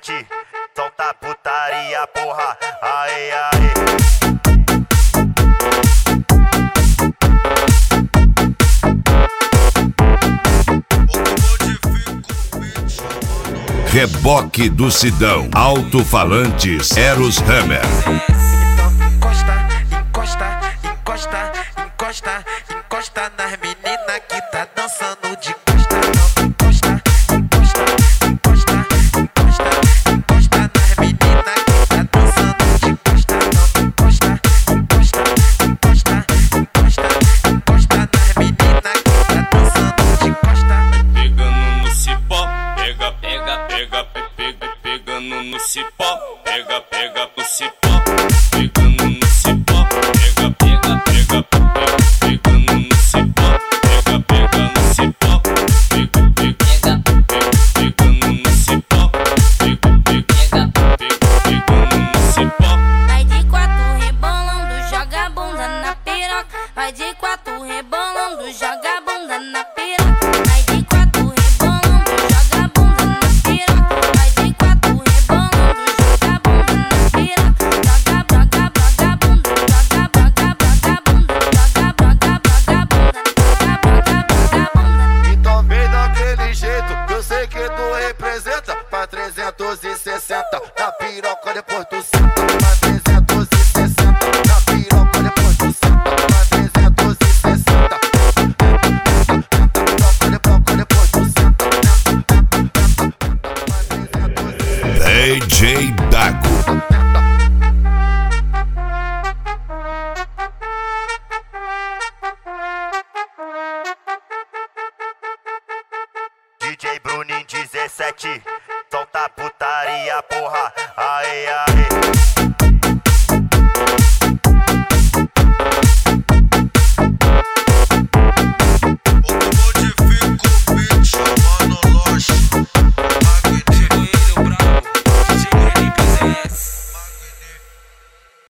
17, solta putaria, porra, aê, aê. Reboque do Sidão, alto-falantes Eros Hammer. Encosta, encosta nas meninas que tá dançando de costa. Encosta, encosta, encosta, encosta, encosta nas meninas que tá dançando de costa. Encosta, encosta, encosta, encosta, encosta nas meninas que tá dançando de costa. Pegando no cipó, pega, pega, pega, pega, pegando no cipó, pega, pega no cipó, pegando no cipó, pega, pega, pega, pegando no cipó, pega, pega no cipó, pega, pega, pegando no cipó, pega, pega, pegando no cipó. Vai de quatro rebolando, joga a bunda na piroca. Vai de quatro rebolando, joga a bunda na piroca. Vai de quatro rebolando, joga a bunda na piroca. Vai de quatro rebolando, joga a bunda na piroca. Joga, joga, joga a bunda, joga, joga, joga a bunda, joga, joga, joga a bunda, joga, joga, joga a bunda. Então vem daquele jeito, que eu sei que tu representa. Pra 360, na piroca depois tu senta. Pra 360, na piroca depois tu senta. Pra 360, piroca depois tu senta. DJ Dago. DJ Bruninho 17, solta putaria, porra, aê, aê.